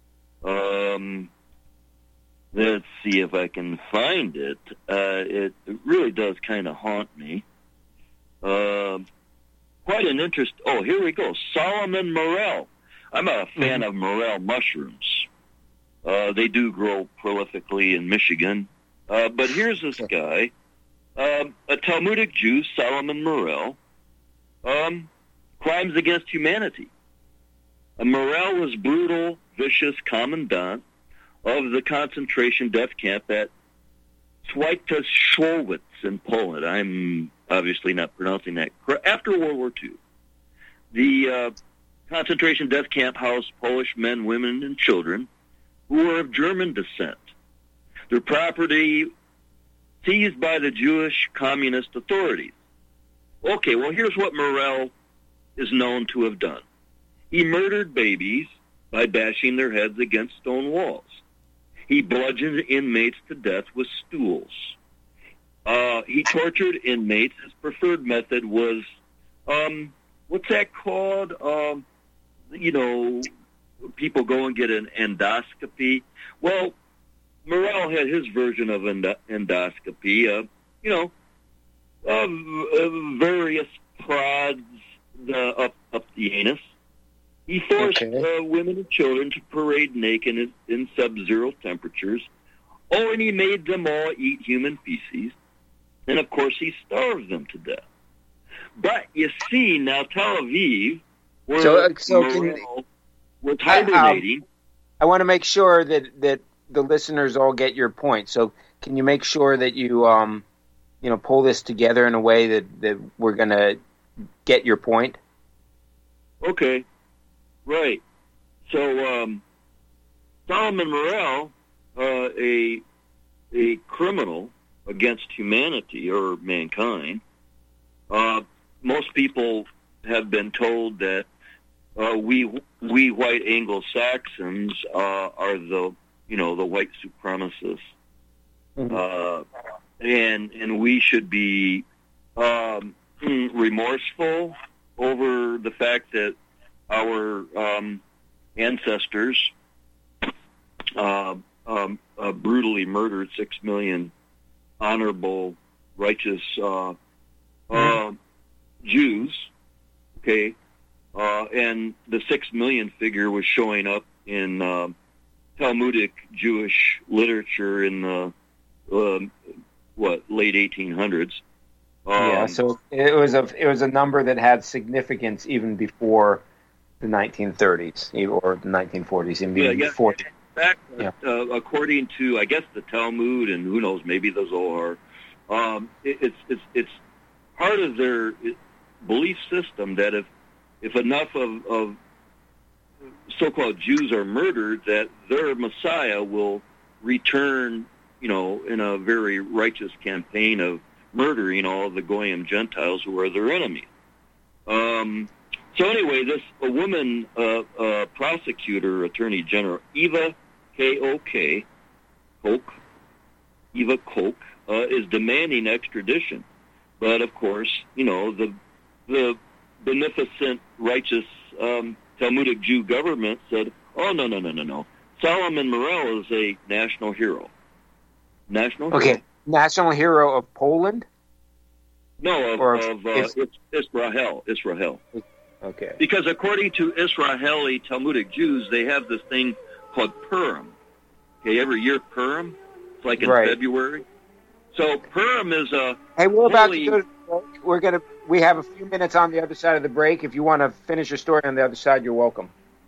Um, let's see if I can find it. Uh, it, it really does kind of haunt me. Uh, quite an interest. Oh, here we go. Solomon Morel. I'm a fan mm-hmm. of morel mushrooms. Uh, they do grow prolifically in Michigan. Uh, but here's this guy, um, a Talmudic Jew, Solomon Morel, um, crimes against humanity. Uh, Morel was brutal, vicious commandant of the concentration death camp at Świętoszowicz in Poland. I'm obviously not pronouncing that correct. After World War Two, the uh, concentration death camp housed Polish men, women, and children who were of German descent. Their property seized by the Jewish communist authorities. Okay, well, here's what Morel is known to have done. He murdered babies by bashing their heads against stone walls. He bludgeoned inmates to death with stools. Uh, he tortured inmates. His preferred method was, um, what's that called? Um, you know, people go and get an endoscopy. Well, Morel had his version of endo- endoscopy. Uh, you know, uh, uh, various prods uh, up up the anus. He forced okay. uh, women and children to parade naked in, in sub-zero temperatures. Oh, and he made them all eat human feces. And, of course, he starved them to death. But, you see, now Tel Aviv, where so, uh, so Morel can, was hibernating... I, I want to make sure that, that the listeners all get your point. So can you make sure that you, um, you know, pull this together in a way that, that we're going to get your point? Okay. Right. So, um, Solomon Morel, uh, a a criminal against humanity or mankind. Uh, most people have been told that uh, we we white Anglo-Saxons uh, are the you know the white supremacists, mm-hmm. uh, and and we should be um, remorseful over the fact that our um, ancestors uh, um, uh, brutally murdered six million honorable, righteous uh, uh, Jews. Okay, uh, and the six million figure was showing up in uh, Talmudic Jewish literature in the uh, what late eighteen hundreds. Um, yeah, so it was a it was a number that had significance even before the nineteen thirties or the nineteen forties, even yeah, before. Yeah. In fact, yeah. uh, according to I guess the Talmud and who knows, maybe the Zohar, um, it, it's it's it's part of their belief system that if if enough of, of so-called Jews are murdered, that their Messiah will return, you know, in a very righteous campaign of murdering all of the Goyim Gentiles who are their enemies. Um, so anyway, this a woman uh, uh, prosecutor, Attorney General Eva K O K, Koch, Eva Koch, uh, is demanding extradition. But of course, you know, the the beneficent, righteous um, Talmudic Jew government said, "Oh no, no, no, no, no! Solomon Morel is a national hero. National hero. Okay, national hero of Poland." No, of, or of uh, Israel. Israel. Okay. Because according to Israeli Talmudic Jews, they have this thing called Purim. Okay, every year Purim. It's like in right. February. So Purim is a Hey, we're about holy... to go to the break. We're going to, we have a few minutes on the other side of the break. If you want to finish your story on the other side, you're welcome.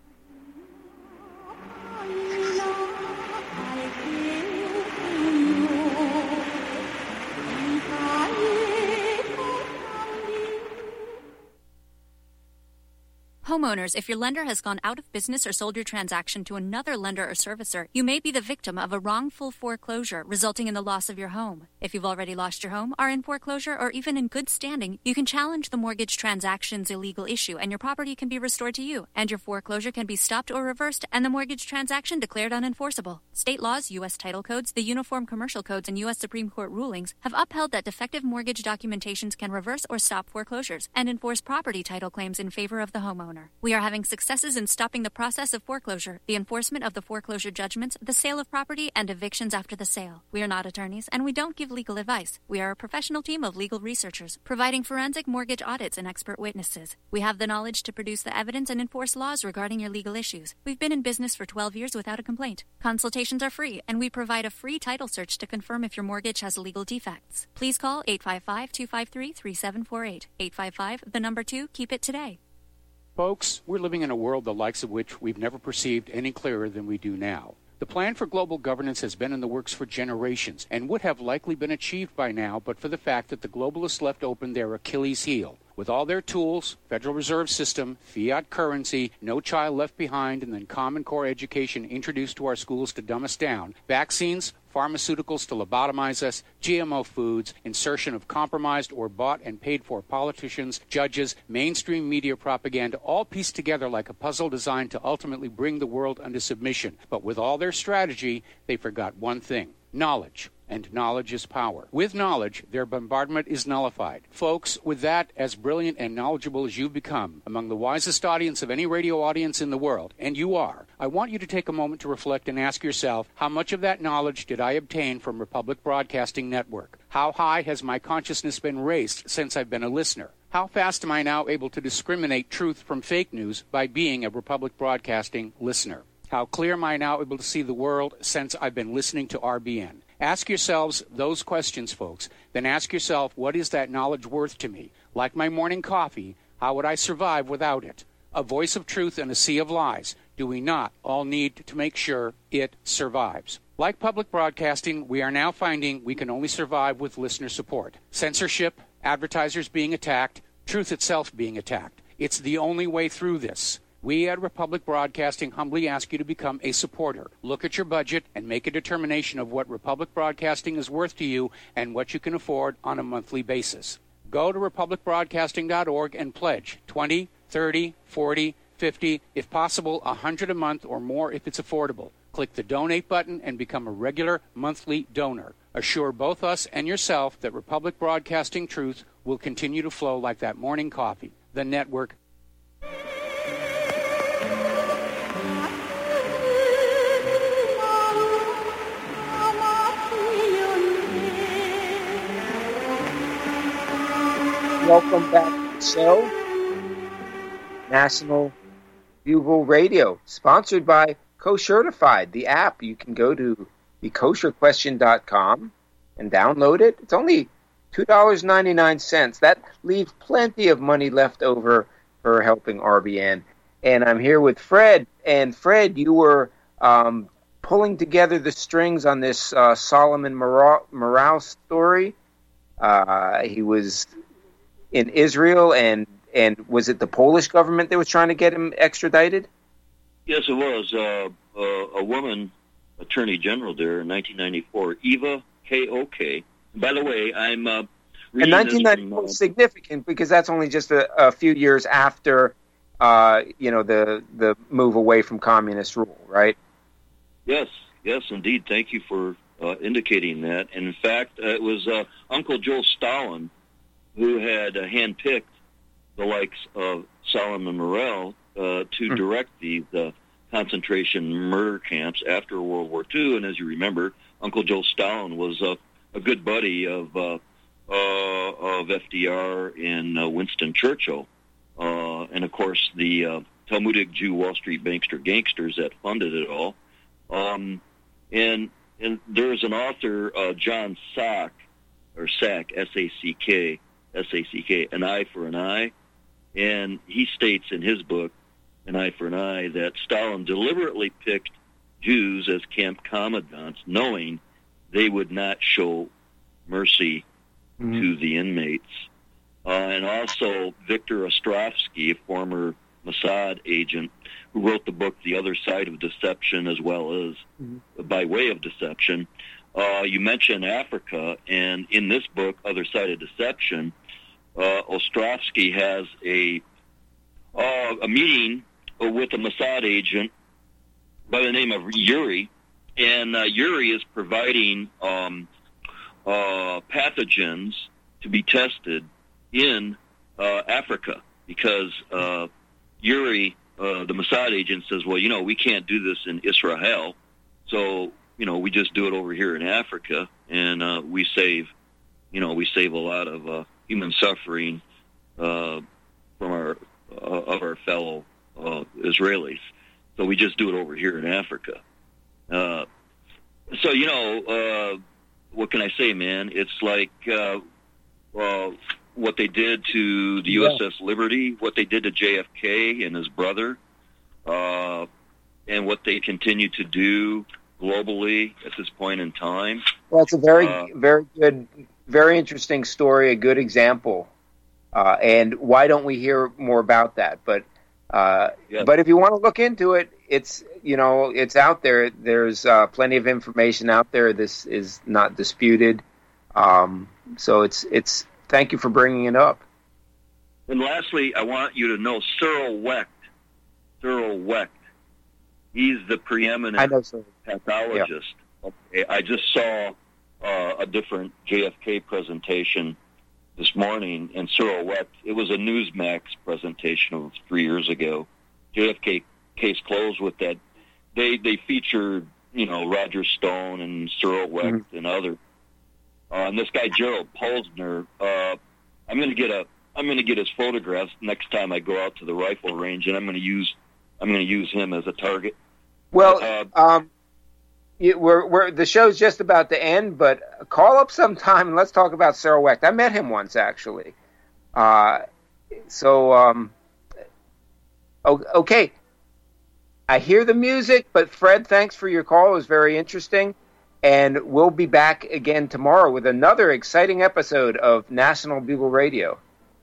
Homeowners, if your lender has gone out of business or sold your transaction to another lender or servicer, you may be the victim of a wrongful foreclosure, resulting in the loss of your home. If you've already lost your home, are in foreclosure, or even in good standing, you can challenge the mortgage transaction's illegal issue, and your property can be restored to you, and your foreclosure can be stopped or reversed, and the mortgage transaction declared unenforceable. State laws, U S title codes, the Uniform Commercial Codes, and U S Supreme Court rulings have upheld that defective mortgage documentations can reverse or stop foreclosures and enforce property title claims in favor of the homeowner. We are having successes in stopping the process of foreclosure, the enforcement of the foreclosure judgments, the sale of property, and evictions after the sale. We are not attorneys, and we don't give legal advice. We are a professional team of legal researchers, providing forensic mortgage audits and expert witnesses. We have the knowledge to produce the evidence and enforce laws regarding your legal issues. We've been in business for twelve years without a complaint. Consultations are free, and we provide a free title search to confirm if your mortgage has legal defects. Please call eight five five, two five three, three seven four eight. eight five five, the number two, keep it today. Folks, we're living in a world the likes of which we've never perceived any clearer than we do now. The plan for global governance has been in the works for generations and would have likely been achieved by now but for the fact that the globalists left open their Achilles heel. With all their tools, Federal Reserve System, fiat currency, no child left behind, and then Common Core education introduced to our schools to dumb us down, vaccines, pharmaceuticals to lobotomize us, G M O foods, insertion of compromised or bought and paid for politicians, judges, mainstream media propaganda, all pieced together like a puzzle designed to ultimately bring the world under submission. But with all their strategy, they forgot one thing: knowledge. And knowledge is power. With knowledge, their bombardment is nullified. Folks, with that, as brilliant and knowledgeable as you've become, among the wisest audience of any radio audience in the world, and you are, I want you to take a moment to reflect and ask yourself, how much of that knowledge did I obtain from Republic Broadcasting Network? How high has my consciousness been raised since I've been a listener? How fast am I now able to discriminate truth from fake news by being a Republic Broadcasting listener? How clear am I now able to see the world since I've been listening to R B N? Ask yourselves those questions, folks. Then ask yourself, what is that knowledge worth to me? Like my morning coffee, how would I survive without it? A voice of truth in a sea of lies. Do we not all need to make sure it survives? Like public broadcasting, we are now finding we can only survive with listener support. Censorship, advertisers being attacked, truth itself being attacked. It's the only way through this. We at Republic Broadcasting humbly ask you to become a supporter. Look at your budget and make a determination of what Republic Broadcasting is worth to you and what you can afford on a monthly basis. Go to republic broadcasting dot org and pledge twenty, thirty, forty, fifty, if possible one hundred a month or more if it's affordable. Click the donate button and become a regular monthly donor. Assure both us and yourself that Republic Broadcasting truth will continue to flow like that morning coffee. The network. Welcome back to the show. National Bugle Radio, sponsored by Koshertified, the app. You can go to the kosher question dot com and download it. It's only two dollars and ninety-nine cents. That leaves plenty of money left over for helping R B N. And I'm here with Fred. And Fred, you were um, pulling together the strings on this uh, Solomon Morale story. Uh, he was in Israel, and, and was it the Polish government that was trying to get him extradited? Yes, it was. Uh, uh, a woman, attorney general there in nineteen ninety-four, Eva K O K. By the way, I'm uh, reading and nineteen ninety-four from, uh, is significant because that's only just a, a few years after, uh, you know, the the move away from communist rule, right? Yes, yes, indeed. Thank you for uh, indicating that. And in fact, uh, it was uh, Uncle Joe Stalin who had uh, handpicked the likes of Solomon Morale uh, to hmm. direct these uh, concentration murder camps after World War Two. And as you remember, Uncle Joe Stalin was uh, a good buddy of uh, uh, of F D R and uh, Winston Churchill. Uh, and, of course, the uh, Talmudic Jew Wall Street bankster gangsters that funded it all. Um, and and there's an author, uh, John Sack, or Sack, S A C K, S A C K, An Eye for an Eye. And he states in his book, An Eye for an Eye, that Stalin deliberately picked Jews as camp commandants, knowing they would not show mercy mm-hmm. to the inmates. Uh, and also Victor Ostrovsky, a former Mossad agent, who wrote the book The Other Side of Deception, as well as mm-hmm. By Way of Deception. Uh, you mentioned Africa, and in this book, Other Side of Deception, uh, Ostrovsky has a uh, a meeting with a Mossad agent by the name of Yuri, and uh, Yuri is providing um, uh, pathogens to be tested in uh, Africa, because uh, Yuri, uh, the Mossad agent, says, well, you know, we can't do this in Israel, so, you know, we just do it over here in Africa, and uh, we save, you know, we save a lot of uh, human suffering uh, from our uh, of our fellow uh, Israelis. So we just do it over here in Africa. Uh, so, you know, uh, what can I say, man? It's like uh, uh, what they did to the U S S yeah. Liberty, what they did to J F K and his brother, uh, and what they continue to do globally at this point in time. Well, it's a very, uh, very good, very interesting story, a good example. Uh, and why don't we hear more about that? But uh, yeah. but if you want to look into it, it's, you know, it's out there. There's uh, plenty of information out there. This is not disputed. Um, so it's it's. Thank you for bringing it up. And lastly, I want you to know Cyril Wecht. Cyril Wecht. He's the preeminent I know, sir. pathologist. Yeah. I just saw uh, a different J F K presentation this morning, and Cyril Wecht, it was a Newsmax presentation of three years ago. J F K case closed with that. They they featured, you know, Roger Stone and Cyril Wecht mm-hmm. and others. Uh, and this guy Gerald Posner, uh, I'm going to get a I'm going to get his photographs next time I go out to the rifle range, and I'm going to use I'm going to use him as a target. Well, uh, um, you, we're, we're the show's just about to end, but call up sometime and let's talk about Cyril Wecht. I met him once, actually. Uh, so, um, okay. I hear the music, but Fred, thanks for your call. It was very interesting. And we'll be back again tomorrow with another exciting episode of National Bugle Radio.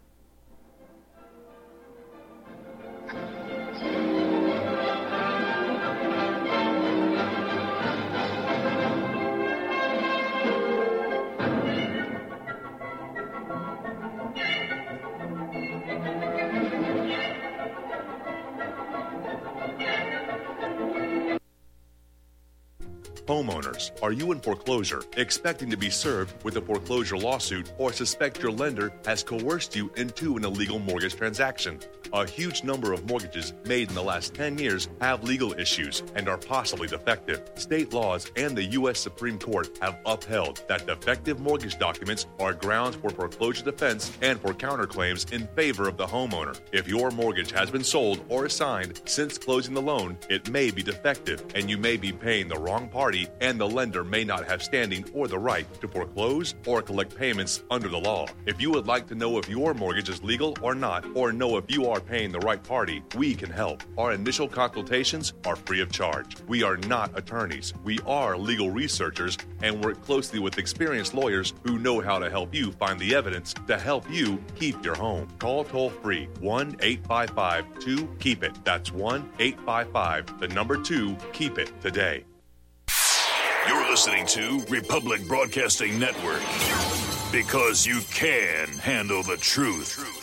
Homeowners, are you in foreclosure, expecting to be served with a foreclosure lawsuit, or suspect your lender has coerced you into an illegal mortgage transaction? A huge number of mortgages made in the last ten years have legal issues and are possibly defective. State laws and the U S Supreme Court have upheld that defective mortgage documents are grounds for foreclosure defense and for counterclaims in favor of the homeowner. If your mortgage has been sold or assigned since closing the loan, it may be defective and you may be paying the wrong party, and the lender may not have standing or the right to foreclose or collect payments under the law. If you would like to know if your mortgage is legal or not, or know if you are paying the right party, we can help. Our initial consultations are free of charge. We are not attorneys. We are legal researchers and work closely with experienced lawyers who know how to help you find the evidence to help you keep your home. Call toll-free one eight five five two keep it. That's one eight five five, the number two, keep it today. You're listening to Republic Broadcasting Network, because you can handle the truth.